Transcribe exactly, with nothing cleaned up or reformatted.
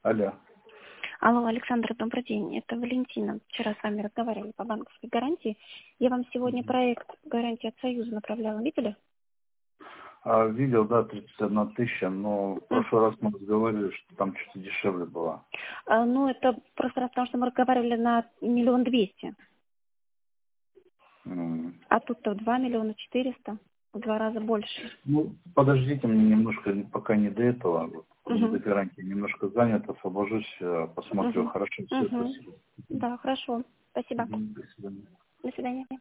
Алло. Алло, Александр, добрый день. Это Валентина. Вчера с вами разговаривали по банковской гарантии. Я вам сегодня проект гарантии от Союза направляла. Видели? А, видел, да, тридцать одна тысяча, но в прошлый раз мы разговаривали, что там что-то дешевле было. А, ну, это просто раз, потому что мы разговаривали на миллион двести. М. А тут-то два миллиона четыреста. В два раза больше. Ну, подождите, мне немножко пока не до этого, вот, не до Угу. гарантии, немножко занят, освобожусь, э, посмотрю. Угу. Хорошо, все, Угу. спасибо. Да, хорошо. Спасибо. Мгм, до свидания. До свидания.